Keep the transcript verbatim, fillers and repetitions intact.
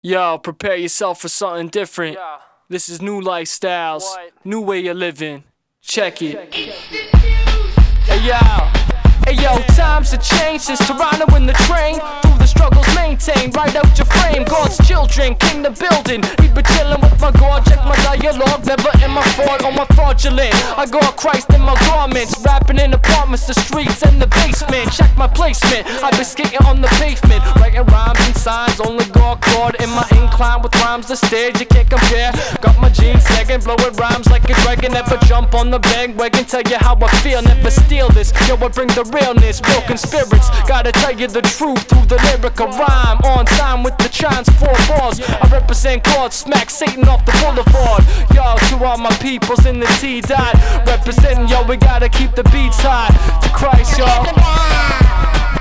Yo, prepare yourself for something different. Yeah. This is new lifestyles, What? new way of living. Check it. Hey yo, hey yo, times have changed since Toronto in the train. Through the struggles maintained, right out your frame. God's children, king the building. We been chillin' with my God, check my dialogue. Never in my fault or my fraudulent. I got Christ in my garments, rapping in apartments, the streets and the basement. Check my placement, I been skating on the pavement, writing rhymes and signs. Only God caught in my incline with rhymes the stage you can't compare. Got my jeans sagging, blowing rhymes like a dragon. Never jump on the bandwagon, tell you how I feel. Never steal this, yo, I bring the realness. Broken spirits, gotta tell you the truth through the lyric. A rhyme on time with the chines, four bars. I represent God, smack Satan off the boulevard. Yo, to all my peoples in the T-Dot, representing, yo, we gotta keep the beats high. To Christ, y'all.